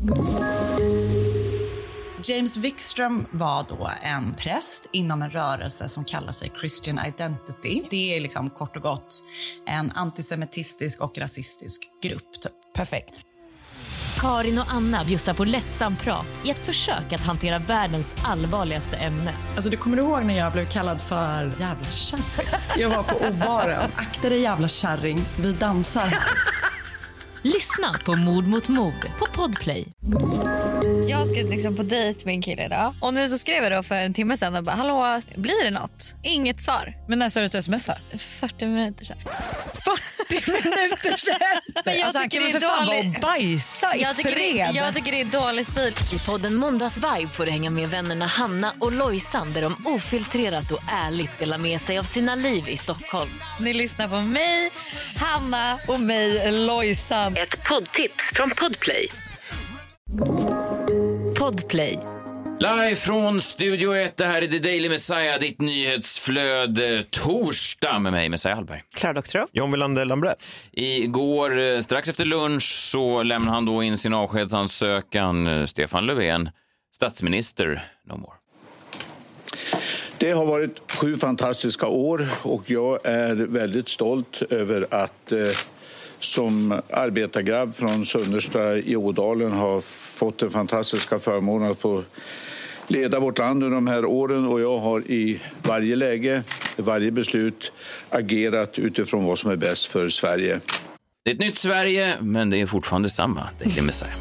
James Wikström var då en präst inom en rörelse som kallar sig Christian Identity. Det är liksom kort och gott en antisemitistisk och rasistisk grupp. Typ. Perfekt. Karin och Anna bjussar på lättsam prat i ett försök att hantera världens allvarligaste ämne. Alltså du kommer ihåg när jag blev kallad för jävla kärring? Jag var på obaren. Akta dig jävla kärring, vi dansar här. Lyssna på Mord mot mord på Podplay. Jag ska liksom på dejt med en kille idag. Och nu så skrev jag då för en timme sedan och bara, hallå, blir det något? Inget svar. Men när sa du att du smsar? 40 minuter sedan. 40 minuter sedan? Men jag alltså, tycker det är för fan vara bajsa i fred. Jag tycker det är dålig stil. I podden Måndagsvibe får du hänga med vännerna Hanna och Lojsan där de ofiltrerat och ärligt delar med sig av sina liv i Stockholm. Ni lyssnar på mig, Hanna och mig, Lojsan. Ett poddtips från Podplay. Podplay. Live från Studio 1, det här är The Daily Messiah, ditt nyhetsflöde torsdag med mig, Messiah Hallberg. Klara Doxtröm. John Wilander Lambrell. Igår, strax efter lunch, så lämnade han då in sin avskedsansökan, Stefan Löfven, statsminister, no more. Det har varit 7 fantastiska år och jag är väldigt stolt över att som arbetargrabb från Sunnersta i Ådalen har fått den fantastiska förmånen att få leda vårt land under de här åren, och jag har i varje läge, i varje beslut agerat utifrån vad som är bäst för Sverige. Det är ett nytt Sverige, men det är fortfarande samma. Det är Messiah.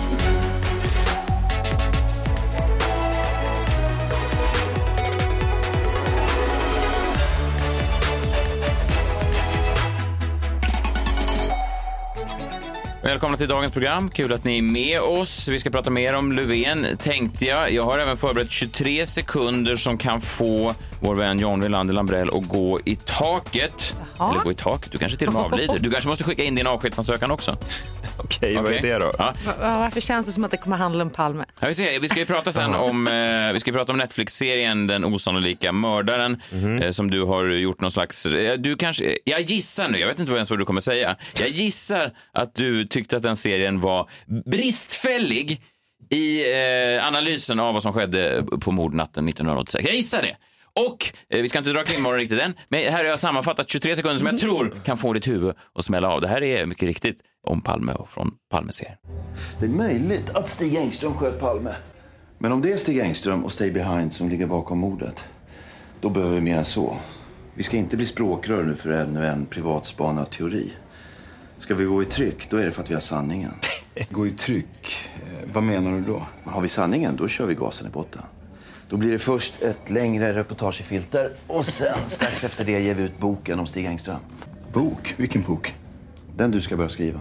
Välkomna till dagens program. Kul att ni är med oss. Vi ska prata mer om Löfven, tänkte jag. Jag har även förberett 23 sekunder som kan få vår vän John Wilander Lambrell att gå i taket. Jaha. Eller gå i taket. Du kanske till och med avlider. Du kanske måste skicka in din avskedsansökan också. Okej, vad är det då? Ja. Varför känns det som att det kommer handla om Palme? Ja, vi ska ju prata sen om Netflix-serien Den osannolika mördaren, som du har gjort någon slags... Jag gissar nu, jag vet inte ens vad du kommer säga. Jag gissar att du tyckte att den serien var bristfällig i analysen av vad som skedde på mordnatten 1986. Jag gissar det. Och vi ska inte dra kringmorgon riktigt än, men här har jag sammanfattat 23 sekunder som jag tror kan få ditt huvud att smälla av. Det här är mycket riktigt om Palme och från Palme-serien. Det är möjligt att Stig Engström sköt Palme. Men om det är Stig Engström och Stay Behind som ligger bakom mordet, då behöver vi mer än så. Vi ska inte bli språkrör nu för ännu en privatspanad teori. Ska vi gå i tryck, då är det för att vi har sanningen. Gå i tryck? Vad menar du då? Har vi sanningen, då kör vi gasen i botten. Då blir det först ett längre reportagefilter och sen strax efter det ger vi ut boken om Stig Engström. Bok? Vilken bok? Den du ska börja skriva.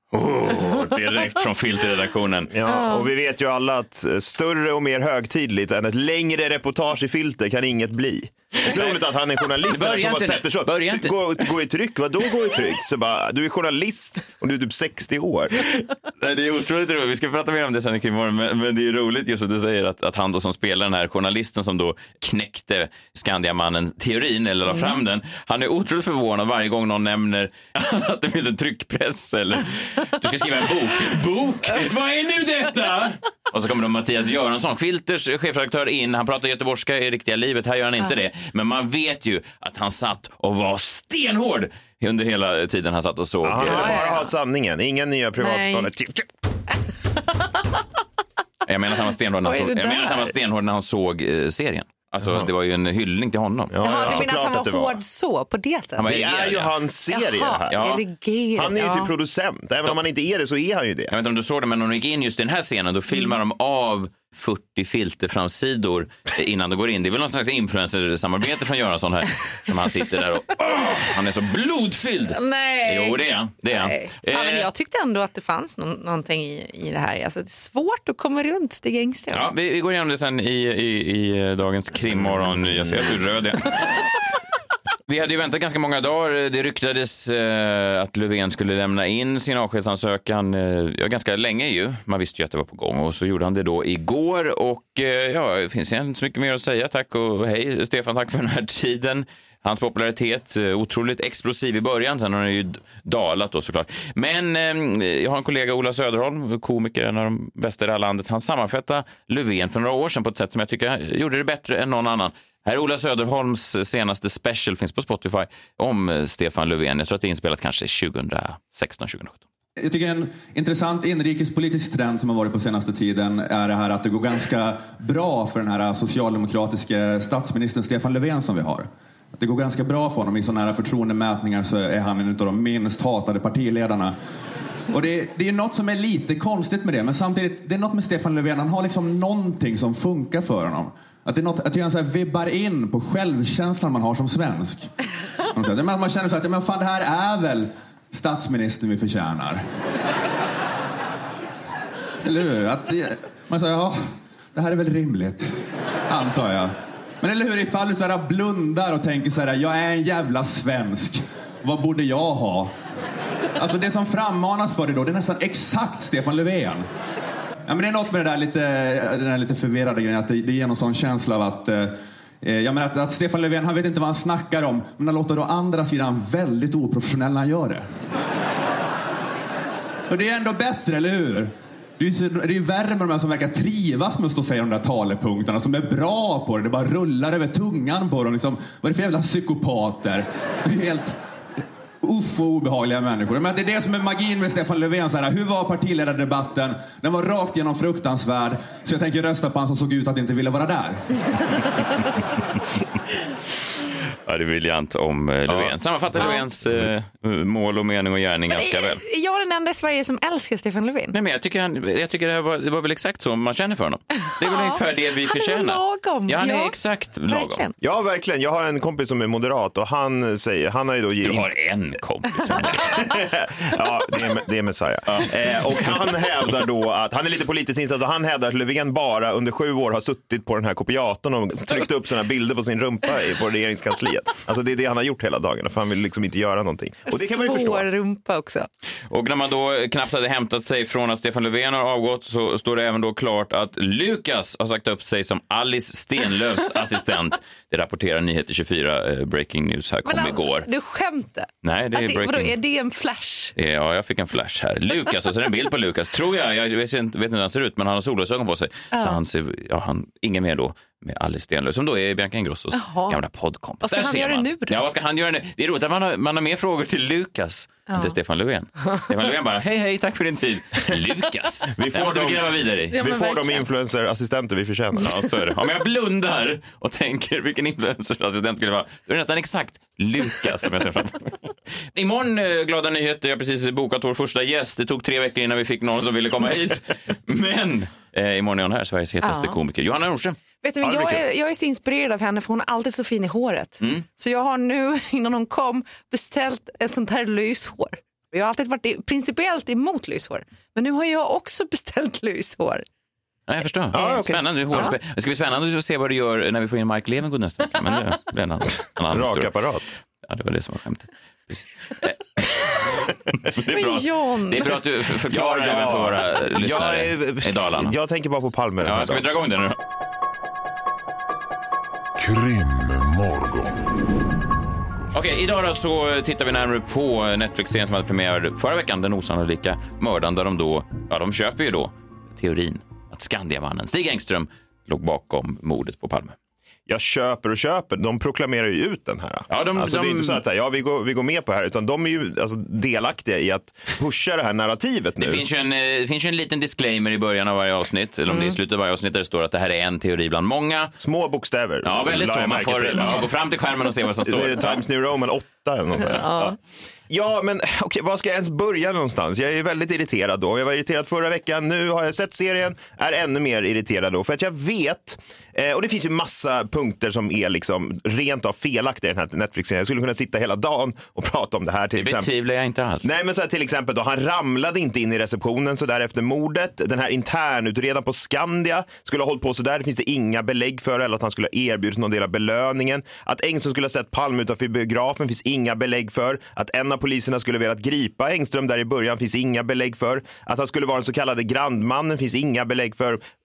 Direkt från filterredaktionen. Ja, och vi vet ju alla att större och mer högtidligt än ett längre reportage i filter kan inget bli. Det är roligt att han är journalist, Thomas Pettersson. Gå i tryck, vadå gå i tryck? Så bara, du är journalist och du är typ 60 år. Nej, det är otroligt roligt. Vi ska prata mer om det sen i morgon, men det är roligt just att du säger att han då som spelar den här journalisten som då knäckte Skandiamannen-teorin eller la fram den. Han är otroligt förvånad varje gång någon nämner att det finns en tryckpress eller du ska skriva en bok. Vad är nu detta? Och så kommer då Mattias Göransson, Filters chefredaktör, in. Han pratar göteborgska i riktiga livet. Här gör han inte det. Men man vet ju att han satt och var stenhård under hela tiden han satt och såg. Han bara ha sanningen. Inga nya privatspanare. Jag menar att han var stenhård när han såg serien. Alltså det var ju en hyllning till honom. Jaha, du menar att han var hård så på det sättet? Det är ju hans serie här. Ja. Han är ju till producent. Även om han inte är det så är han ju det. Jag vet inte om du såg det, men när de gick in just i den här scenen då filmar de av 40 filterframsidor innan de går in. Det är väl någon slags influencer-samarbete från Göransson här som han sitter där och han är så blodfylld. Nej. Jo, det är han. Ja, men jag tyckte ändå att det fanns någonting i det här. Alltså, det är svårt att komma runt Stig Engström. Ja, vi går igenom det sen i dagens krimmorgon. Jag ser att du är röd igen. Vi hade ju väntat ganska många dagar. Det ryktades att Löfven skulle lämna in sin avskedsansökan ganska länge ju. Man visste ju att det var på gång och så gjorde han det då igår och det finns inte så mycket mer att säga. Tack och hej Stefan, tack för den här tiden. Hans popularitet otroligt explosiv i början, sen har den ju dalat då såklart. Men jag har en kollega, Ola Söderholm, komiker, en av de bästa i det här landet. Han sammanfattade Löfven för några år sedan på ett sätt som jag tycker gjorde det bättre än någon annan. Här är Ola Söderholms senaste special, finns på Spotify, om Stefan Löfven. Jag tror att det är inspelat kanske 2016-2017. Jag tycker en intressant inrikespolitisk trend som har varit på senaste tiden är det här att det går ganska bra för den här socialdemokratiska statsministern Stefan Löfven som vi har. Det går ganska bra för honom. I sådana här förtroendemätningar så är han en av de minst hatade partiledarna. Och det är något som är lite konstigt med det, men samtidigt, det är något med Stefan Löfven, han har liksom någonting som funkar för honom. Att det är något, att han så här vibbar in på självkänslan man har som svensk. Man känner så att men fan, det här är väl statsministern vi förtjänar. Eller hur? Att man säger, ja, det här är väl rimligt, antar jag. Men eller hur, ifall du så här blundar och tänker så här, jag är en jävla svensk, vad borde jag ha? Alltså det som frammanas för dig då, det är nästan exakt Stefan Löfven. Ja, men det är något med den där lite förvirrade grejen, att det ger någon sån känsla av att jag menar att Stefan Löfven, han vet inte vad han snackar om, men han låter då andra sidan väldigt oprofessionell när han gör det. Och det är ändå bättre, eller hur? Det är ju värre med de här som verkar trivas med att stå och säga de där talepunkterna, som är bra på det. Det bara rullar över tungan på dem. Liksom, vad är det för jävla psykopater? Det är helt obehagliga människor. Men det är det som är magin med Stefan Löfven. Så här, hur var partiledardebatten? Den var rakt igenom fruktansvärd. Så jag tänker rösta på han som såg ut att inte ville vara där. Ja, det är briljant om Löfven. Ja. Sammanfattar Löfvens mål och mening och gärning ganska väl. Jag är den enda i Sverige som älskar Stefan Löfven. Nej, men jag tycker det var väl exakt så man känner för honom. Det är väl ungefär det vi förtjänar. Han är så lagom. Ja, han är exakt lagom. Verkligen. Ja, verkligen. Jag har en kompis som är moderat och han har ju då... Du har en kompis. Ja, det är Messiah. Ja. Och han hävdar då att, han är lite politiskt insatt och han hävdar att Löfven bara under 7 år har suttit på den här kopiatorn och tryckt upp såna bilder på sin rumpa på regeringskansliet. Alltså det är det han har gjort hela dagen, för han vill liksom inte göra någonting. Och det kan man ju förstå. Rumpa också. Och när man då knappt hade hämtat sig från att Stefan Löfven har avgått, så står det även då klart att Lukas har sagt upp sig som Alice Stenlöfs assistent. Det rapporterar Nyheter 24, breaking news här, kom igår. Du skämtar? Nej, det är breaking. Vadå, är det en flash? Ja, jag fick en flash här. Lukas, alltså en bild på Lukas, tror jag vet inte hur han ser ut, men han har solglasögon på sig. Så han ser, han ingen mer då med Alice Stenlöf, som då är Bianca Ingrossos gamla poddkompis. Vad ska han göra nu då? Ja, vad ska han göra nu? Det är roligt att man har mer frågor till Lukas än till Stefan Löfven. Stefan Löfven bara, hej, tack för din tid. Lukas, vi får de influencerassistenter vi förtjänar. Ja, så är det. Om jag blundar och tänker vilken influencerassistent skulle det vara, då är det nästan exakt Lukas som jag ser fram emot. Imorgon, glada nyheter, jag har precis bokat vår första gäst. Det tog 3 veckor innan vi fick någon som ville komma hit. Men imorgon är hon här, Sveriges hetaste komiker, Johanna Nordström. Vet du, jag är så inspirerad av henne, för hon är alltid så fin i håret. Så jag har nu, innan hon kom, beställt ett sånt här lyshår. Jag har alltid varit principiellt emot lyshår. Men nu har jag också beställt lyshår. Ja, jag förstår. Okay. Spännande. Det ska bli spännande att se vad du gör när vi får in Mark Levengood nästa vecka. Men det blir en annan rakapparat. Ja, det var det som var skämtet. Det är bra att du förklarar även för våra lyssnare i Dalarna. Jag tänker bara på Palme. Ja, ska vi dra igång det nu? Krimmorgon. Okej, idag då så tittar vi närmare på Netflix-serien som hade premiär förra veckan, Den osannolika mördaren, där de köper ju då teorin att Skandiamannen Stig Engström låg bakom mordet på Palme. Jag köper. De proklamerar ju ut den här. Ja, det är inte så att säga, vi går med på det här, utan de är ju delaktiga i att pusha det här narrativet nu. Det finns ju en liten disclaimer i början av varje avsnitt, eller om det är i slutet av varje avsnitt, där det står att det här är en teori bland många. Små bokstäver. Ja, väldigt så. Man får gå fram till skärmen och se vad som står. Det är Times New Roman 8 eller något där. Ja, men okej, var ska jag ens börja någonstans? Jag är väldigt irriterad då. Jag var irriterad förra veckan. Nu har jag sett serien, är ännu mer irriterad då. För att jag vet, och det finns ju massa punkter som är liksom rent av felaktiga i den här Netflix-serien. Jag skulle kunna sitta hela dagen och prata om det här till exempel. Det betvivlar jag inte alls. Nej, men så här, till exempel då, han ramlade inte in i receptionen så där efter mordet. Den här internutredaren på Skandia skulle ha hållit på så där. Det finns det inga belägg för, eller att han skulle ha erbjudit någon del av belöningen. Att Engström skulle ha sett Palme utanför biografen finns inga belägg för. Att en av poliserna skulle velat gripa Engström där i början finns inga belägg för. Att han skulle vara den så kallade grandmannen finns inga belägg för.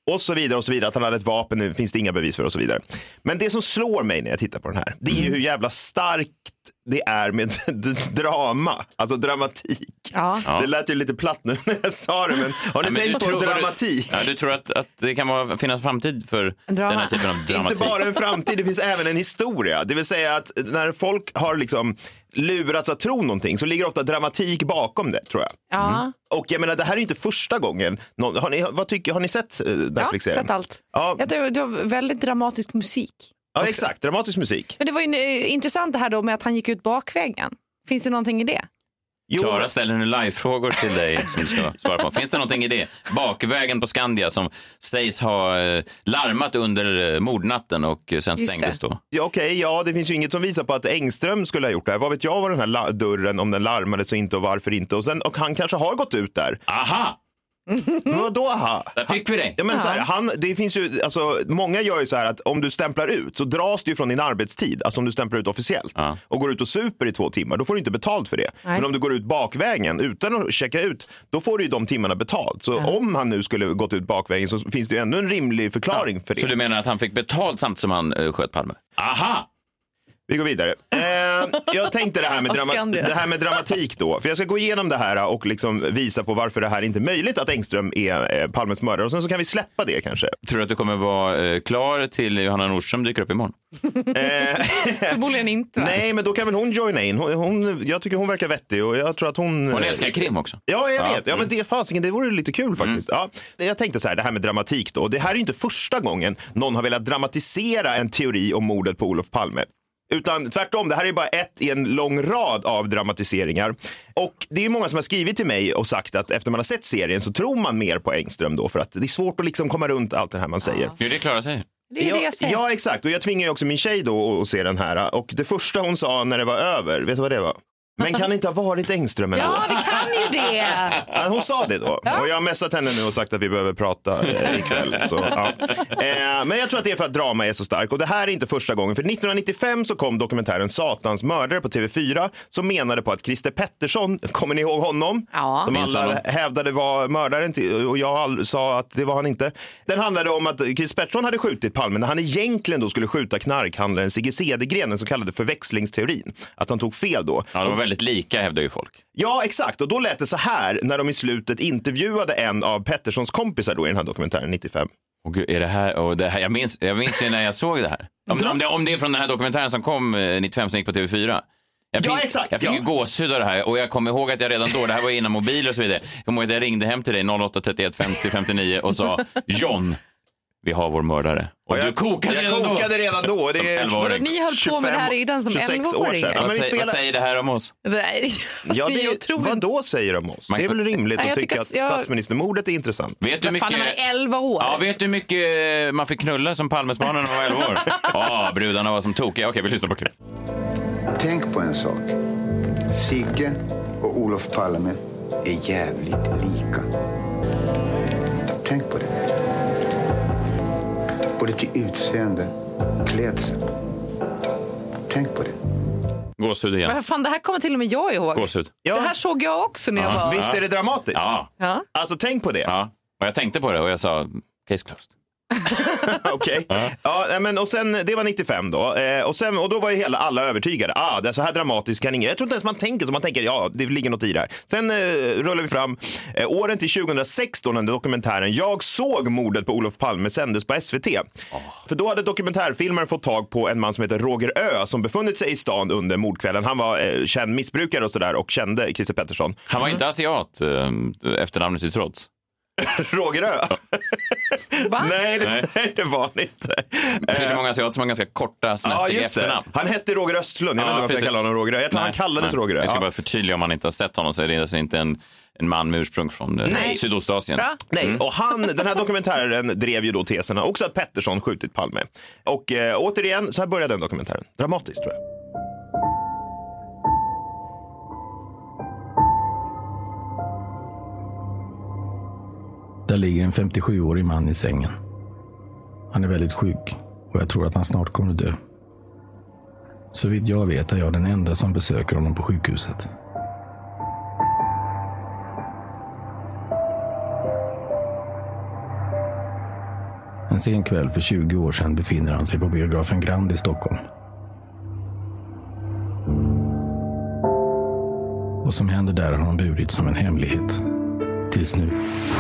Och så vidare och så vidare. Att han hade ett vapen, nu finns det inga bevis för och så vidare. Men det som slår mig när jag tittar på den här, det är ju hur jävla starkt det är med drama. Alltså dramatik. Ja. Det lät ju lite platt nu när jag sa det, men har ni tänkt på dramatik? Du tror att det kan finnas framtid för den här typen av dramatik? Inte bara en framtid, det finns även en historia. Det vill säga att när folk har liksom lurats att tro någonting så ligger ofta dramatik bakom det, tror jag. Ja. Och jag menar, det här är inte första gången. Har ni sett Netflix? Ja, sett allt. Ja. Det var väldigt dramatisk musik. Ja, också. Exakt. Dramatisk musik. Men det var ju intressant det här då med att han gick ut bakvägen. Finns det någonting i det? Klara ställer nu live-frågor till dig som du ska svara på. Finns det någonting i det? Bakvägen på Skandia som sägs ha larmat under mordnatten och sen stängdes då. Ja, okej, det finns ju inget som visar på att Engström skulle ha gjort det här. Vad vet jag var den här dörren, om den larmades och inte och varför inte. Och han kanske har gått ut där. Aha! Vadå aha? Där fick vi det. Ja, men så här, det finns ju, alltså, många gör ju så här att om du stämplar ut så dras du ju från din arbetstid. Alltså om du stämplar ut officiellt och går ut och super i 2 timmar, då får du inte betalt för det. Nej. Men om du går ut bakvägen utan att checka ut, då får du ju de timmarna betalt. Så om han nu skulle gått ut bakvägen så finns det ju ändå en rimlig förklaring för det. Så du menar att han fick betalt samtidigt som han sköt Palme? Aha! Vi går vidare. Jag tänkte det här med dramatik då. För jag ska gå igenom det här och liksom visa på varför det här inte är möjligt att Engström är Palmes mördare. Och sen så kan vi släppa det kanske. Tror du att du kommer vara klar till Johanna Nordström dyker upp imorgon? Förmodligen inte. Va? Nej, men då kan väl hon joina in. Jag tycker hon verkar vettig och jag tror att hon älskar krim också. Ja, jag vet. Ja, men det vore lite kul faktiskt. Ja, jag tänkte så här, det här med dramatik då. Det här är inte första gången någon har velat dramatisera en teori om mordet på Olof Palme. Utan tvärtom, det här är bara ett i en lång rad av dramatiseringar. Och det är många som har skrivit till mig och sagt att efter man har sett serien så tror man mer på Engström då. För att det är svårt att liksom komma runt allt det här man säger. Jo, det klarar sig. Det är det jag säger. Ja, exakt. Och jag tvingar ju också min tjej då att se den här. Och det första hon sa när det var över, vet du vad det var? Men kan det inte ha varit Engström ändå? Ja, det kan ju det. Hon sa det då. Ja. Och jag har messat henne nu och sagt att vi behöver prata ikväll. Så, ja. Men jag tror att det är för att drama är så stark. Och det här är inte första gången. För 1995 så kom dokumentären Satans mördare på TV4 som menade på att Christer Pettersson, kommer ni ihåg honom? Ja. Som alla hävdade var mördaren och jag sa att det var han inte. Den handlade om att Christer Pettersson hade skjutit Palme när han egentligen då skulle skjuta knarkhandlaren Sigge Cedergren, den så kallade förväxlingsteorin. Att han tog fel då. Ja, det var väldigt lika, hävdar ju folk. Ja, exakt. Och då lät det så här när de i slutet intervjuade en av Petterssons kompisar då i den här dokumentären 95. Och gud, är det här, och det här jag minns ju när jag såg det här. Om det är från den här dokumentären som kom 95 som gick på TV4. Jag fick ju gåshud av det här och jag kommer ihåg att jag redan då, det här var innan mobil och så vidare. Jag kommer ihåg att jag ringde hem till dig 08 31 50 59 och sa John, vi har vår mördare. Och jag kokade redan då. Det är ni höll på med det här redan som 11-åring. Vad säger det här om oss? Nej, vad då säger om oss? Det är väl rimligt att tycka att statsministermordet är intressant. Vet du mycket... Fan, man är 11 år. Ja, vet du hur mycket man fick knulla som Palmesbarnen när man var 11 år? Ja, brudarna var som tokiga. Okej, vi lyssnar på klipp. Tänk på en sak. Sigge och Olof Palme är jävligt lika. Tänk på det. Både till utseende och klädsel. Tänk på det. Gåshud igen. Men fan, det här kommer till och med jag ihåg. Gåshud. Ja. Det här såg jag också när jag var... Visst är det dramatiskt? Ja. Alltså tänk på det. Ja. Och jag tänkte på det och jag sa case closed. Okej. Ja, men och sen det var 95 då. Och då var ju alla övertygade. Det är så här dramatiskt kan ingen. Jag tror inte ens man tänker så. Man tänker ja, det ligger något i det här. Sen rullar vi fram åren till 2006 då när dokumentären Jag såg mordet på Olof Palme sändes på SVT. För då hade dokumentärfilmaren fått tag på en man som heter Roger Ö som befunnit sig i stan under mordkvällen. Han var känd missbrukare och sådär och kände Christer Pettersson. Han var inte asiat efter namnet till trots. Roger Ö? Nej, det var han inte. Det finns ju många asiater som har ganska korta snabbt efternamn. Han hette Roger Östlund. Jag vet inte varför jag kallar honom Roger Ö. Jag tror han kallades Roger Ö. Jag ska bara förtydliga om man inte har sett honom så är det alltså inte en man med ursprung från Sydostasien. Nej, och den här dokumentären drev ju då teserna också att Pettersson skjutit Palme. Och återigen, så här började den dokumentären. Dramatiskt tror jag. Där ligger en 57-årig man i sängen. Han är väldigt sjuk och jag tror att han snart kommer att dö. Så vitt jag vet är jag den enda som besöker honom på sjukhuset. En sen kväll för 20 år sedan befinner han sig på biografen Grand i Stockholm. Vad som händer där har han burit som en hemlighet. Tills nu.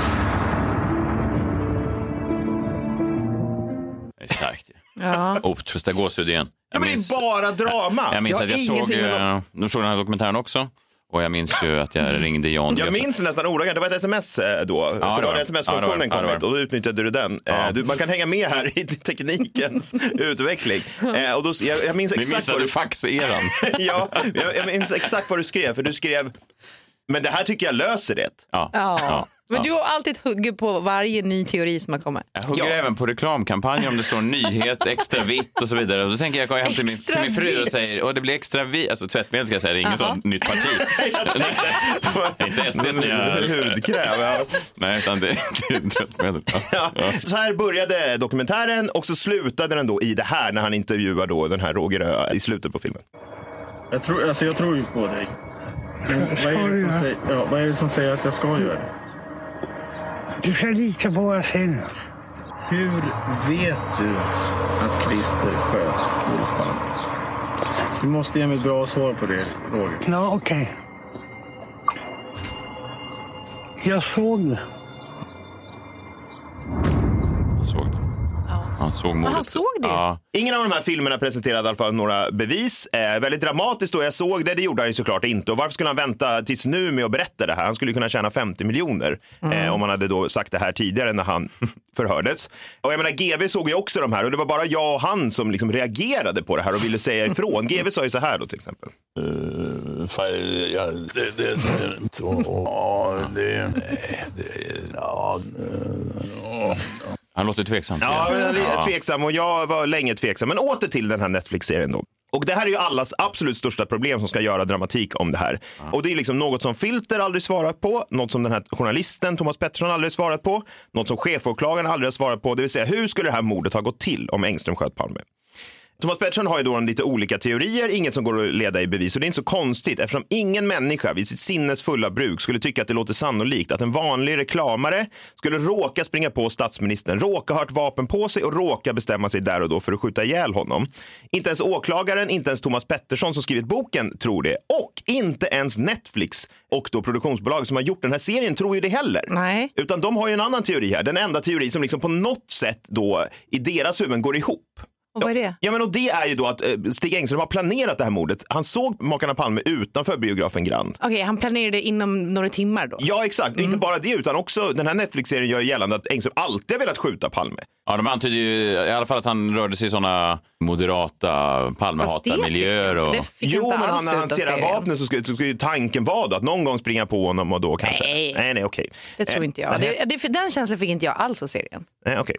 Det är starkt. Ja. Första gåshud igen. Ja, men det är bara drama. Jag minns att jag såg den här dokumentären också. Och jag minns ju att jag ringde John. Jag minns nästan ordagrant. Det var ett sms då. För då hade sms-funktionen kommit och då utnyttjade du den. Man kan hänga med här i teknikens utveckling. Och då, jag minns exakt vad du faxeran. Ja, jag minns exakt vad du skrev. För du skrev, men det här tycker jag löser det. Ja. Men du har alltid hugger på varje ny teori som har kommit. Jag hugger även på reklamkampanjer om det står nyhet, extra vitt och så vidare. Och då tänker jag gå hem till min fru och säger, och det blir extra vitt, alltså tvättmedel ska jag säga, det är ingen sån nytt parti. Inte SDs nya hudkräm. Nej, utan det är tvättmedel. Så här började dokumentären och så slutade den då i det här när han intervjuar då den här Roger i slutet på filmen. Jag tror ju på dig. Vad är det som säger att jag ska göra det? Du ska lita på vad jag säger. Hur vet du att Christer sköt Olof Palme? Du måste ge mig ett bra svar på det, Roger. Ja, okej. Jag såg det. Han såg mordet. Han såg det. Ja. Ingen av de här filmerna presenterade i alla fall några bevis. Väldigt dramatiskt då jag såg det gjorde han ju såklart inte. Och varför skulle han vänta tills nu med att berätta det här? Han skulle kunna tjäna 50 miljoner om han hade då sagt det här tidigare när han förhördes. Och jag menar, GV såg ju också de här och det var bara jag och han som liksom reagerade på det här och ville säga ifrån. GV sa ju så här då till exempel. Han låter tveksam. Ja, tveksam och jag var länge tveksam. Men åter till den här Netflix-serien då. Och det här är ju allas absolut största problem som ska göra dramatik om det här. Och det är liksom något som Filter aldrig svarat på, något som den här journalisten Thomas Pettersson aldrig svarat på, något som chefåklagaren aldrig har svarat på. Det vill säga, hur skulle det här mordet ha gått till om Engström sköt Palme? Thomas Pettersson har ju då lite olika teorier, inget som går att leda i bevis. Och det är inte så konstigt eftersom ingen människa vid sitt sinnes fulla bruk skulle tycka att det låter sannolikt att en vanlig reklamare skulle råka springa på statsministern, råka ha ett vapen på sig och råka bestämma sig där och då för att skjuta ihjäl honom. Inte ens åklagaren, inte ens Thomas Pettersson som skrivit boken tror det. Och inte ens Netflix och då produktionsbolag som har gjort den här serien tror ju det heller. Nej. Utan de har ju en annan teori här. Den enda teori som liksom på något sätt då i deras huvuden går ihop. Och vad är det? Ja, men och det är ju då att Stig Engström har planerat det här mordet. Han såg makarna Palme utanför biografen Grand. Okej, han planerade inom några timmar då? Ja, exakt. Inte bara det, utan också den här Netflix-serien gör gällande att Engström alltid har velat skjuta Palme. Ja, de antyder ju i alla fall att han rörde sig i såna moderata Palmehatarmiljöer. Och... Jo, men när han ser vapnen så skulle ju tanken vara då att någon gång springa på honom och då kanske... Nej, okej. Det tror inte jag. Den känslan fick inte jag alls av serien. Nej, okej.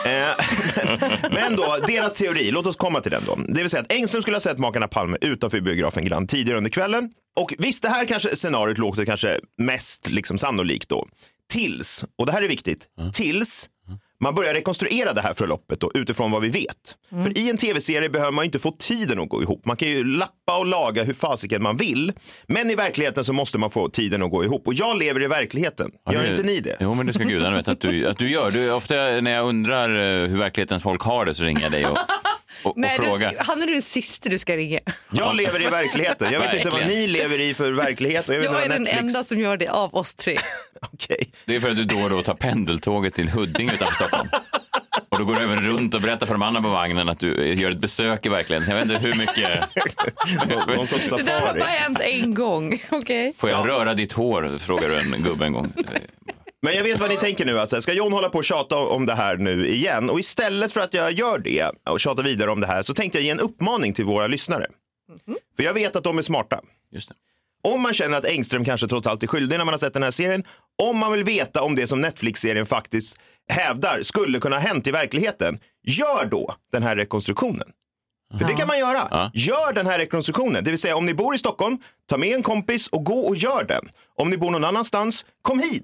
Men då, deras teori, låt oss komma till den då. Det vill säga att Engström skulle ha sett makarna Palme utanför biografen Grand tidigare under kvällen. Och visst, det här kanske scenariot låter kanske mest liksom sannolikt då. Tills, och det här är viktigt, tills man börjar rekonstruera det här förloppet då, utifrån vad vi vet. För i en tv-serie behöver man inte få tiden att gå ihop. Man kan ju lappa och laga hur fasiken man vill. Men i verkligheten så måste man få tiden att gå ihop. Och jag lever i verkligheten. Gör inte ni det? Jo, men det ska gudarna veta att du gör. Ofta när jag undrar hur verklighetens folk har det så ringer jag dig och frågar. Han är den sista du ska ringa. Jag lever i verkligheten. Jag vet inte vad ni lever i för verklighet. Och jag är den enda som gör det av oss tre. Okej. Det är för att du då och då tar pendeltåget till Huddinge utanför Stockholm. Och då går du även runt och berättar för de andra på vagnen att du gör ett besök i verkligheten. Så jag vet inte hur mycket... Någon sorts safari. Det där har bara hänt en gång. Okay. Får jag röra ditt hår? Frågar du en gubbe en gång. Men jag vet vad ni tänker nu. Alltså. Ska John hålla på och tjata om det här nu igen? Och istället för att jag gör det och tjatar vidare om det här så tänkte jag ge en uppmaning till våra lyssnare. För jag vet att de är smarta. Just det. Om man känner att Engström kanske trots allt är skyldig när man har sett den här serien. Om man vill veta om det som Netflix-serien faktiskt hävdar skulle kunna ha hänt i verkligheten. Gör då den här rekonstruktionen. För det kan man göra. Ja. Gör den här rekonstruktionen. Det vill säga om ni bor i Stockholm, ta med en kompis och gå och gör den. Om ni bor någon annanstans, kom hit.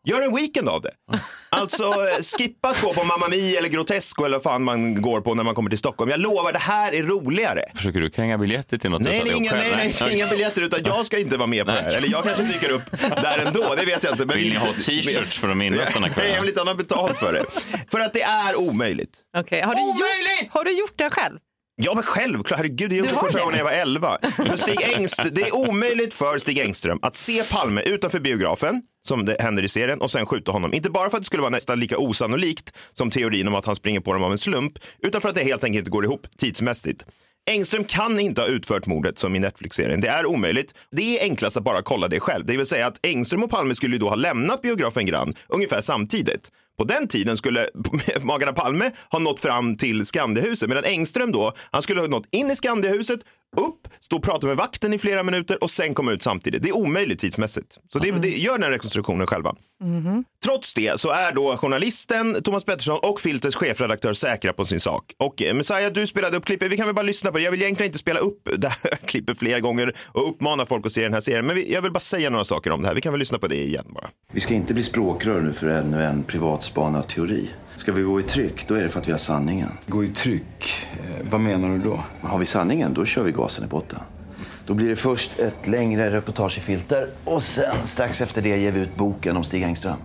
Gör en weekend av det. Alltså skippa att gå på Mamma Mia eller Grotesco eller vad fan man går på när man kommer till Stockholm. Jag lovar, det här är roligare. Försöker du kränga biljetter till något? Nej, inga biljetter, utan jag ska inte vara med på det här. Eller jag kanske dyker upp där ändå, det vet jag inte. Men vill ni ha t-shirts för att minnas den här kvällen? Jag vill inte ha betalt för det. För att det är omöjligt. Okej, har du gjort det själv? Ja, men självklart. Herregud, jag gjorde första gången när jag var 11. För det är omöjligt för Stig Engström att se Palme utanför biografen, som det händer i serien, och sen skjuta honom. Inte bara för att det skulle vara nästan lika osannolikt som teorin om att han springer på dem av en slump, utan för att det helt enkelt inte går ihop tidsmässigt. Engström kan inte ha utfört mordet som i Netflix-serien. Det är omöjligt. Det är enklast att bara kolla det själv. Det vill säga att Engström och Palme skulle då ha lämnat biografen Grand ungefär samtidigt. På den tiden skulle magarna Palme ha nått fram till Skandiahuset, medan Engström då, han skulle ha nått in i Skandiahuset, upp, stå och prata med vakten i flera minuter och sen komma ut samtidigt. Det är omöjligt tidsmässigt. Så det gör den här rekonstruktionen själva. Trots det så är då journalisten Thomas Pettersson och Filters chefredaktör säkra på sin sak. Och Messiah, du spelade upp klippet. Vi kan väl bara lyssna på det. Jag vill egentligen inte spela upp det här klippet flera gånger och uppmana folk att se den här serien. Men jag vill bara säga några saker om det här. Vi kan väl lyssna på det igen bara. Vi ska inte bli språkrör nu för ännu en privatspanad teori. Ska vi gå i tryck, då är det för att vi har sanningen. Gå i tryck? Vad menar du då? Har vi sanningen, då kör vi gasen i botten. Då blir det först ett längre reportage i Filter och sen strax efter det ger vi ut boken om Stig Engström.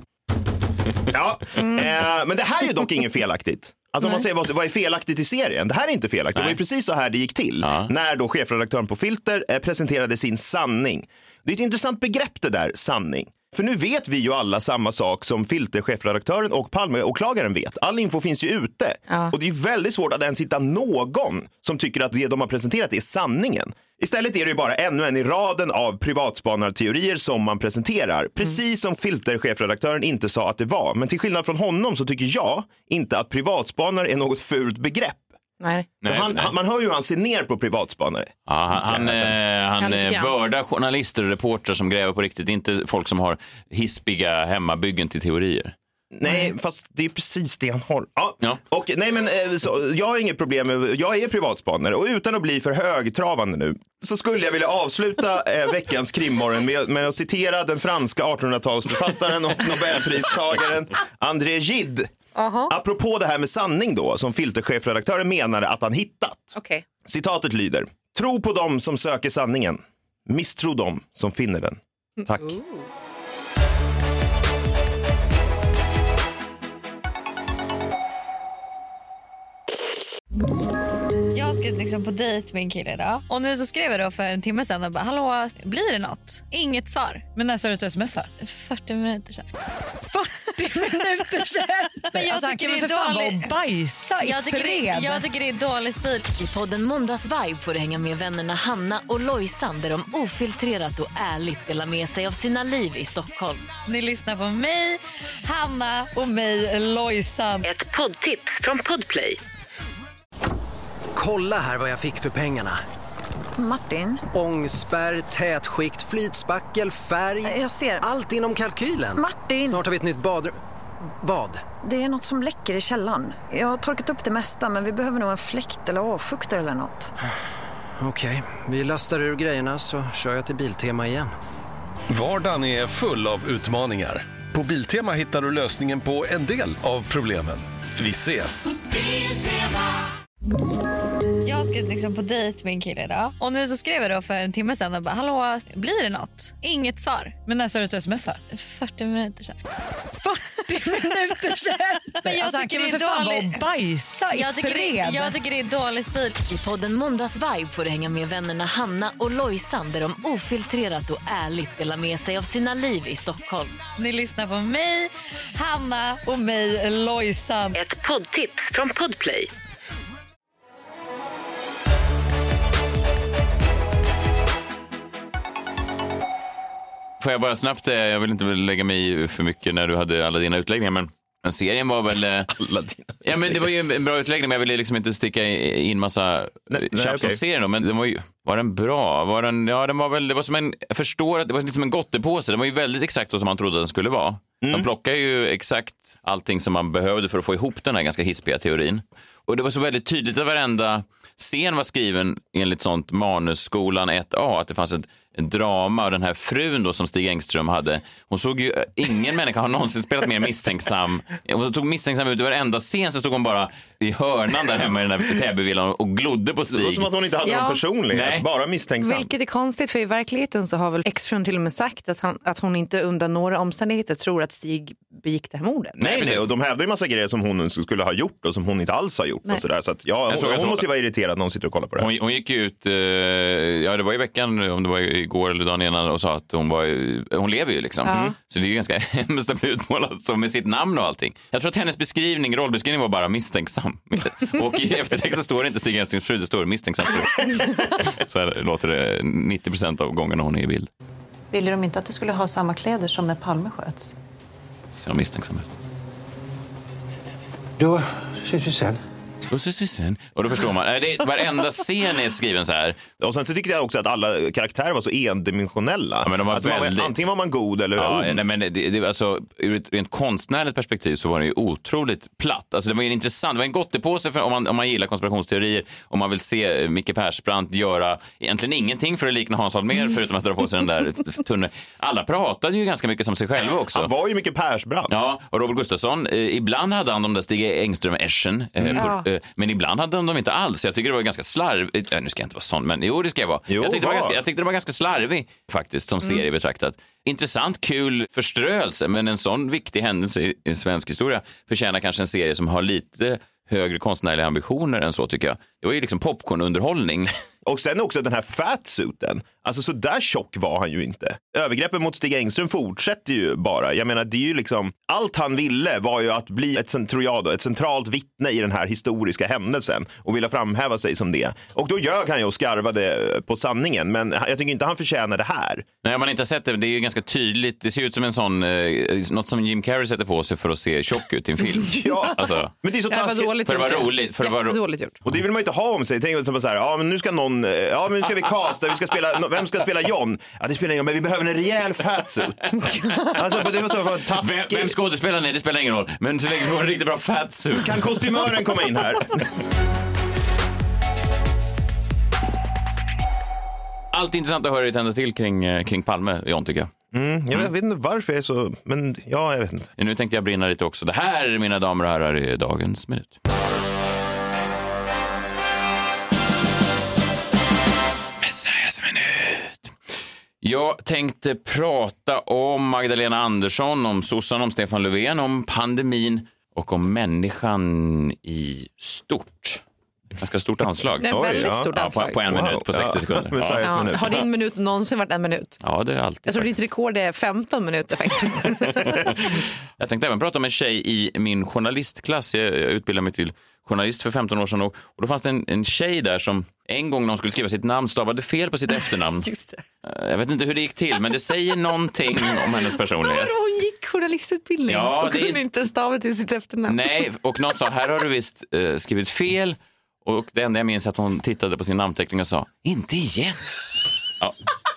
Ja, men det här är ju dock inget felaktigt. Alltså om man säger vad är felaktigt i serien. Det här är inte felaktigt. Det var ju precis så här det gick till. När då chefredaktören på Filter presenterade sin sanning. Det är ett intressant begrepp det där, sanning. För nu vet vi ju alla samma sak som Filter-chefredaktören och Palme-åklagaren vet. All info finns ju ute. Och det är ju väldigt svårt att ens hitta någon som tycker att det de har presenterat är sanningen. Istället är det ju bara ännu en i raden av privatspanarteorier som man presenterar. Precis som Filter-chefredaktören inte sa att det var. Men till skillnad från honom så tycker jag inte att privatspanare är något fult begrepp. Nej. Man hör ju hur han ser ner på privatspanare. Ja, han vördar journalister och reportrar som gräver på riktigt. Inte folk som har hispiga hemmabyggen till teorier. Nej, fast det är precis det han har. Ja. Och, nej, men, så, jag har inget problem med, jag är privatspanare och utan att bli för högtravande nu så skulle jag vilja avsluta veckans krimmorgon med att citera den franska 1800-talsförfattaren och Nobelpristagaren André Gide. Apropå det här med sanning då, som Filter-chefredaktören menade att han hittat. Citatet lyder: tro på dem som söker sanningen, misstro dem som finner den. Tack. Jag ska liksom på dejt med en kille idag. Och nu så skrev jag då för en timme sedan och bara, hallå, blir det något? Inget svar. Men när sa du att du smsar? 40 minuter sedan. 40 minuter sedan? Men jag tycker det är dåligt. Bajsa jag tycker det är dålig stil. I podden Måndagsvibe får du hänga med vännerna Hanna och Lojsan där de ofiltrerat och ärligt delar med sig av sina liv i Stockholm. Ni lyssnar på mig, Hanna och mig, Lojsan. Ett poddtips från Podplay. Kolla här vad jag fick för pengarna. Martin. Ångspärr, tätskikt, flytspackel, färg. Jag ser. Allt inom kalkylen. Martin. Snart har vi ett nytt badrum. Vad? Det är något som läcker i källaren. Jag har torkat upp det mesta, men vi behöver nog en fläkt eller avfuktare eller något. Okej, vi lastar ur grejerna så kör jag till Biltema igen. Vardagen är full av utmaningar. På Biltema hittar du lösningen på en del av problemen. Vi ses! Jag ska liksom på dejt med en kille idag. Och nu så skrev jag då för en timme sedan och bara, hallå, blir det något? Inget svar. Men när sa du att du smsar? 40 minuter sedan. 40 minuter sedan? Men jag tycker det är dåligt. Bajsa jag tycker det är dålig stil. I podden Måndagsvibe får du hänga med vännerna Hanna och Lojsan där de ofiltrerat och ärligt delar med sig av sina liv i Stockholm. Ni lyssnar på mig, Hanna och mig, Lojsan. Ett poddtips från Podplay. Får jag bara snabbt säga, jag vill inte lägga mig i för mycket när du hade alla dina utläggningar, men serien var väl... Ja, men det var ju en bra utläggning, men jag ville liksom inte sticka in massa tjafs om serien då, men den var den bra? Den var väl, det var som jag förstår att det var lite som en gottepåse, den var ju väldigt exakt så som man trodde att den skulle vara. De plockar ju exakt allting som man behövde för att få ihop den här ganska hispiga teorin. Och det var så väldigt tydligt att varenda scen var skriven enligt sånt manusskolan 1A, att det fanns ett drama. Och den här frun då som Stig Engström hade, hon såg ju, ingen människa har någonsin spelat mer misstänksam. Hon tog misstänksam ut i varenda scen, så stod hon bara i hörnan där hemma i den här Täbyvillan och glodde på Stig. Det var som att hon inte hade någon personlighet, bara misstänksam. Vilket är konstigt, för i verkligheten så har väl exfrun till och med sagt att hon inte under några omständigheter tror att Stig begick det här mordet. Nej, och de hävdade ju massa grejer som hon skulle ha gjort och som hon inte alls har gjort. Och sådär. Så att, hon måste ju vara irriterad när hon sitter och kollar på det. Hon gick ut, det var i veckan, om det var igår eller dagen innan, och sa att hon lever ju liksom. Så det är ju ganska hemskt att bli utmålad så med sitt namn och allting. Jag tror att hennes rollbeskrivning var bara misstänksam. Och i eftertexten står det inte Stig Engströms fru, det står misstänksam fru. Så här låter det 90% av gångerna hon är i bild. Ville de inte att du skulle ha samma kläder som när Palme sköts? Ser de misstänksam ut? Då ses vi sen. Och då förstår man, varenda scen är skriven så här. Och sen så tyckte jag också att alla karaktärer var så endimensionella. Ja, men de var väldigt... Antingen var man god eller ond. Nej, men alltså, ur ett rent konstnärligt perspektiv så var det ju otroligt platt. Alltså det var ju intressant, det var en gottepåse för om man gillar konspirationsteorier, om man vill se Micke Persbrandt göra egentligen ingenting för att likna Hans Holmér förutom att dra på sig den där tunneln. Alla pratade ju ganska mycket som sig själva också. Han var ju Micke Persbrandt. Ja, och Robert Gustafsson, ibland hade han de där Stig Engström-ersen, men ibland hade de inte alls. Jag tycker det var ganska slarvigt. Nu ska jag inte vara sån, men det ska jag vara. Jag tyckte det var ganska slarvig faktiskt som serie betraktat. Intressant, kul förströelse, men en sån viktig händelse i svensk historia förtjänar kanske en serie som har lite högre konstnärliga ambitioner än så, tycker jag. Det var ju liksom popcornunderhållning. Och sen också den här fatsuiten. Alltså så där tjock var han ju inte. Övergreppen mot Stig Engström fortsätter ju bara. Jag menar, det är ju liksom, allt han ville var ju att bli ett centralt vittne i den här historiska händelsen och vilja framhäva sig som det. Och då ljög han ju och skarvade på sanningen, men jag tycker inte han förtjänar det här. Nej, om man inte har sett det, det är ju ganska tydligt. Det ser ut som en sån, något som Jim Carrey sätter på sig för att se tjock ut i en film. Ja, alltså, men det är så taskigt. För det var roligt. Jättedåligt gjort. Och det vill man inte ha om sig. Tänk så här, men nu ska nu ska vi casta, vem ska spela John? Ja, det spelar ingen roll, men vi behöver en rejäl fatsuit. Alltså, det var så taskigt. Vem skådespelaren är, det spelar ingen roll. Men så länge vi får en riktigt bra fatsuit. Kan kostymören komma in här? Allt intressant att höra dig tända till kring Palme, John, tycker jag. Jag vet inte varför jag är så, men jag vet inte. Nu tänkte jag brinna lite också. Det här, mina damer och herrar, är dagens minut. Jag tänkte prata om Magdalena Andersson, om sossarna, om Stefan Löfven, om pandemin och om människan i stort. Ganska stort anslag. Det är väldigt stort anslag. På en minut, på 60 sekunder. Ja. Har din minut någonsin varit en minut? Ja, det är alltid. Jag tror ditt rekord är 15 minuter faktiskt. Jag tänkte även prata om en tjej i min journalistklass. Jag utbildade mig till journalist för 15 år sedan och då fanns det en tjej där som en gång när hon skulle skriva sitt namn stavade fel på sitt efternamn. Just det. Jag vet inte hur det gick till, men det säger någonting om hennes personlighet. Hon gick journalistutbildning och kunde inte stava till sitt efternamn. Nej, och någon sa, här har du visst skrivit fel. Och det enda jag minns att hon tittade på sin namnteckning och sa, inte igen. Ja.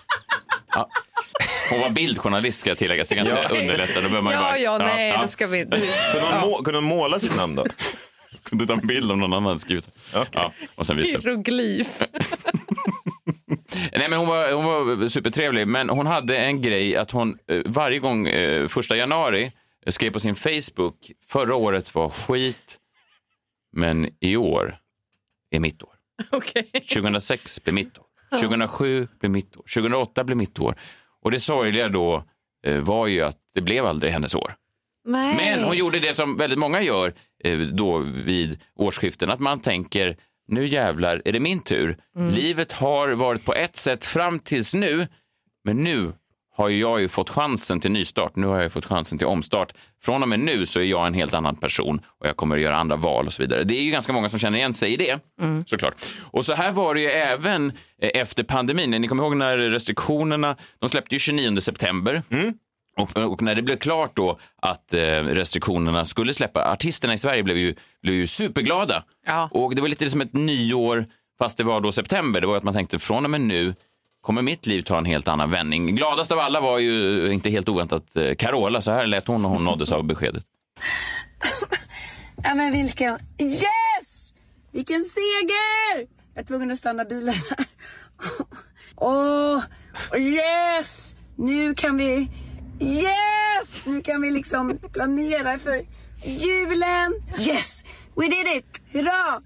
Hon var bildjournalist, ska jag tillägga. Det kanske underlättar. Då man då ska vi... Kunde hon måla sitt namn då? Kunde ta en bild om någon annan hade skrivit. Okay. Ja, och sen visa. Hieroglyf. Nej, men hon var supertrevlig. Men hon hade en grej att hon varje gång 1 januari skrev på sin Facebook, förra året var skit, men i år är mitt år. Okay. 2006 blir mitt år. 2007 blir mitt år. 2008 blir mitt år. Och det sorgliga då var ju att det blev aldrig hennes år. Nej. Men hon gjorde det som väldigt många gör då vid årsskiften. Att man tänker, nu jävlar är det min tur. Livet har varit på ett sätt fram tills nu. Men nu har jag ju fått chansen till nystart. Nu har jag fått chansen till omstart. Från och med nu så är jag en helt annan person. Och jag kommer att göra andra val och så vidare. Det är ju ganska många som känner igen sig i det. Såklart. Och så här var det ju även efter pandemin. Ni kommer ihåg när restriktionerna, de släppte ju 29 september. Och när det blev klart då att restriktionerna skulle släppa, artisterna i Sverige blev ju superglada. Ja. Och det var lite som ett nyår, fast det var då september. Det var att man tänkte, från och med nu kommer mitt liv ta en helt annan vändning. Gladast av alla var ju inte helt oväntat Carola. Så här lät hon och hon nåddes av beskedet. Ja, men vilken... Yes! Vilken seger! Jag är tvungen att stanna bilen här. Yes! Nu kan vi liksom planera för julen. Yes! We did it! Hurra!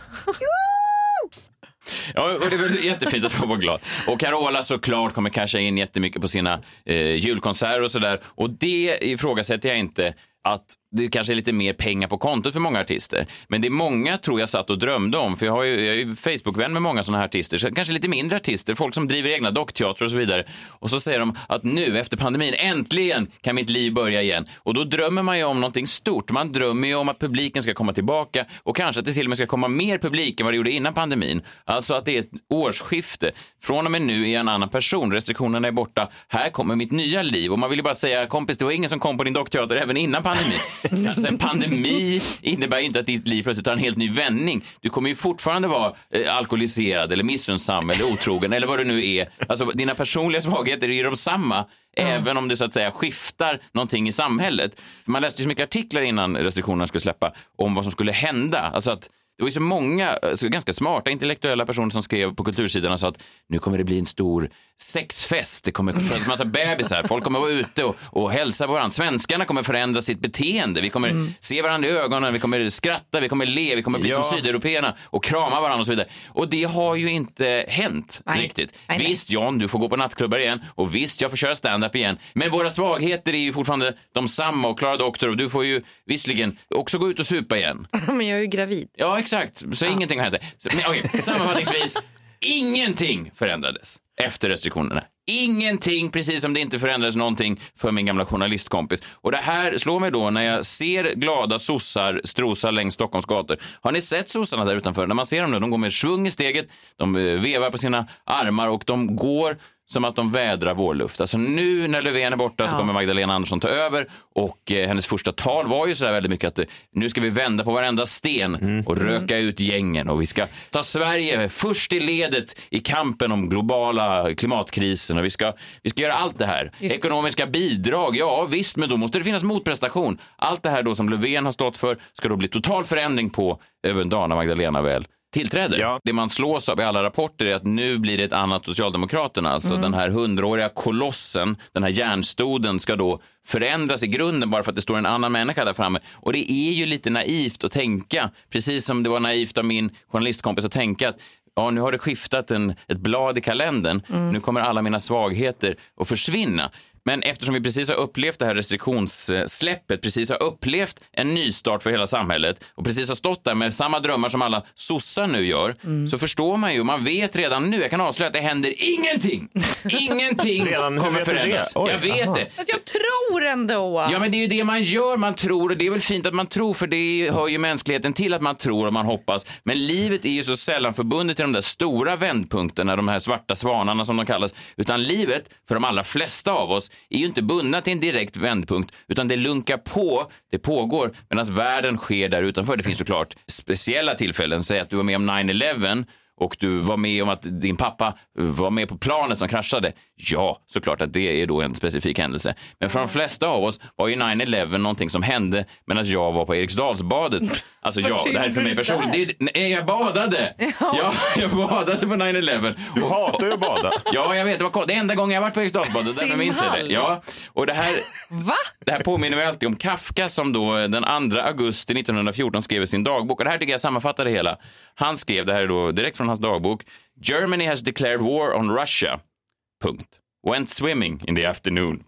Ja, och det är väl jättefint att få vara glad. Och Carola såklart kommer casha in jättemycket på sina julkonserter och sådär. Och det ifrågasätter jag inte, att det kanske är lite mer pengar på kontot för många artister. Men det är många, tror jag, satt och drömde om. För jag är ju Facebook-vän med många sådana här artister. Så kanske lite mindre artister, folk som driver egna dockteatrar och så vidare. Och så säger de att nu, efter pandemin, äntligen kan mitt liv börja igen. Och då drömmer man ju om någonting stort. Man drömmer ju om att publiken ska komma tillbaka. Och kanske att det till och med ska komma mer publik än vad det gjorde innan pandemin. Alltså att det är ett årsskifte. Från och med nu är jag en annan person. Restriktionerna är borta. Här kommer mitt nya liv. Och man vill ju bara säga, kompis, det var ingen som kom på din dockteater även innan pandemin. Alltså en pandemi innebär inte att ditt liv plötsligt tar en helt ny vändning. Du kommer ju fortfarande vara alkoholiserad eller missunnsam eller otrogen eller vad det nu är. Alltså dina personliga svagheter är ju de samma, även om det så att säga skiftar någonting i samhället. Man läste ju så mycket artiklar innan restriktionerna skulle släppa om vad som skulle hända. Alltså att det var ju så många ganska smarta intellektuella personer som skrev på kultursidorna så att nu kommer det bli en stor sexfest. Det kommer födas en massa bebisar. Folk kommer vara ute och hälsa på varandra. Svenskarna kommer förändra sitt beteende. Vi kommer se varandra i ögonen. Vi kommer skratta. Vi kommer le. Vi kommer bli som sydeuropeerna och krama varandra och så vidare. Och det har ju inte hänt riktigt. Nej. Visst, John, du får gå på nattklubbar igen. Och visst, jag får köra stand-up igen. Men våra svagheter är ju fortfarande de samma. Och Klara Doktor, och du får ju visserligen också gå ut och supa igen. Men jag är ju gravid. Ja, exakt. Så ingenting har hänt. Men sammanfattningsvis, ingenting förändrades efter restriktionerna. Ingenting, precis som det inte förändrades någonting för min gamla journalistkompis. Och det här slår mig då när jag ser glada sossar strosa längs Stockholms gator. Har ni sett sossarna där utanför? När man ser dem nu, de går med svung i steget, de vevar på sina armar och de går som att de vädrar vårluft. Alltså nu när Löfven är borta så kommer Magdalena Andersson ta över och hennes första tal var ju så där väldigt mycket att nu ska vi vända på varenda sten och röka ut gängen och vi ska ta Sverige först i ledet i kampen om globala klimatkrisen och vi ska göra allt det här. Ekonomiska bidrag, ja visst, men då måste det finnas motprestation. Allt det här då som Löfven har stått för ska då bli total förändring på även Dana Magdalena väl tillträder. Ja. Det man slås av i alla rapporter är att nu blir det ett annat Socialdemokraterna. Alltså den här 100-åriga kolossen, den här järnstoden ska då förändras i grunden bara för att det står en annan människa där framme. Och det är ju lite naivt att tänka, precis som det var naivt av min journalistkompis att tänka att ja, nu har det skiftat ett blad i kalendern. Nu kommer alla mina svagheter att försvinna. Men eftersom vi precis har upplevt det här restriktionssläppet, precis har upplevt en nystart för hela samhället och precis har stått där med samma drömmar som alla sossar nu gör, så förstår man ju, man vet redan nu, jag kan avslöja att det händer ingenting. Ingenting kommer förändras. Jag vet det. Fast jag tror ändå. Ja, men det är ju det man gör, man tror, och det är väl fint att man tror, för det hör ju mänskligheten till att man tror och man hoppas. Men livet är ju så sällan förbundet till de där stora vändpunkterna, de här svarta svanarna som de kallas, utan livet för de allra flesta av oss är ju inte bundna till en direkt vändpunkt, utan det lunkar på, det pågår medan världen sker där utanför. Det finns såklart speciella tillfällen, säg att du var med om 9/11 och du var med om att din pappa var med på planet som kraschade. Ja, såklart att det är då en specifik händelse. Men för de flesta av oss var ju 9/11 någonting som hände medan jag var på Eriksdalsbadet. Alltså det här är för mig personligen. Jag badade. Ja, jag badade på 9/11. Du hatar ju att bada. Ja, jag vet. Det var det enda gången jag varit på Eriksdalsbadet. Därför minns jag det. Ja, och det här... Va? Det här påminner mig alltid om Kafka som då den 2 augusti 1914 skrev i sin dagbok. Och det här tycker jag sammanfattar det hela. Han skrev det här då direkt från hans dagbok. Germany has declared war on Russia. Punkt. Went swimming in the afternoon.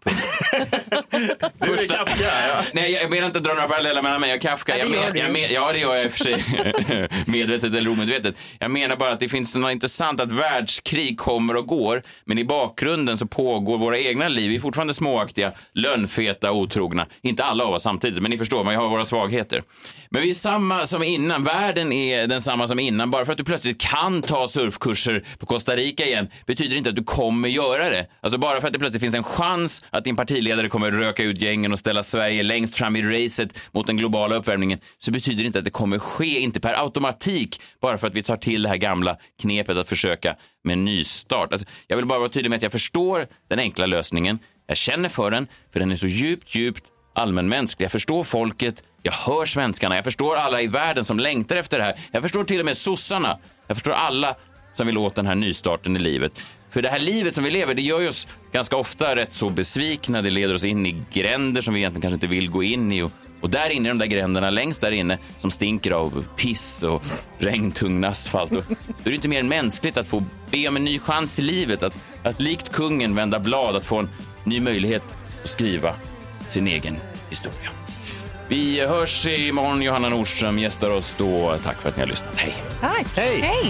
Du är Kafka, ja. Nej, jag menar inte dra några paralleller mellan mig och Kafka. Ja, det gör jag i och för sig. Medvetet eller omedvetet. Jag menar bara att det finns något intressant att världskrig kommer och går, men i bakgrunden så pågår våra egna liv. Vi är fortfarande småaktiga, lönnfeta, otrogna. Inte alla av oss samtidigt, men ni förstår, man har våra svagheter. Men vi är samma som innan. Världen är densamma som innan. Bara för att du plötsligt kan ta surfkurser på Costa Rica igen betyder inte att du kommer göra det. Alltså bara för att det plötsligt finns en chans att din partiledare kommer röka ut gängen och ställa Sverige längst fram i racet mot den globala uppvärmningen, så betyder det inte att det kommer ske, inte per automatik, bara för att vi tar till det här gamla knepet att försöka med en nystart. Alltså, jag vill bara vara tydlig med att jag förstår den enkla lösningen. Jag känner för den är så djupt allmänmänsklig. Jag förstår folket, jag hör svenskarna, jag förstår alla i världen som längtar efter det här. Jag förstår till och med sossarna. Jag förstår alla som vill åt den här nystarten i livet. För det här livet som vi lever, det gör ju oss ganska ofta rätt så besvikna. Det leder oss in i gränder som vi egentligen kanske inte vill gå in i. Och där inne i de där gränderna, längst där inne, som stinker av piss och regntung asfalt. Och då är det inte mer än mänskligt att få be om en ny chans i livet. Att likt kungen vända blad, att få en ny möjlighet att skriva sin egen historia. Vi hörs imorgon. Johanna Nordström gästar oss då. Tack för att ni har lyssnat. Hej. Tack. Hej. Hej.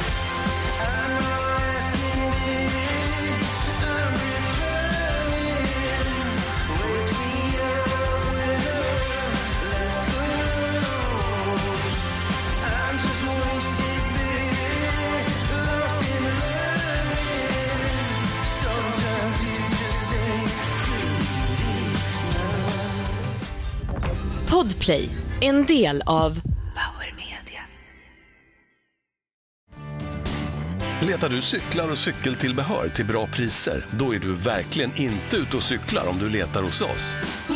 Podplay, en del av Power Media. Letar du cyklar och cykeltillbehör till bra priser? Då är du verkligen inte ute och cyklar om du letar hos oss.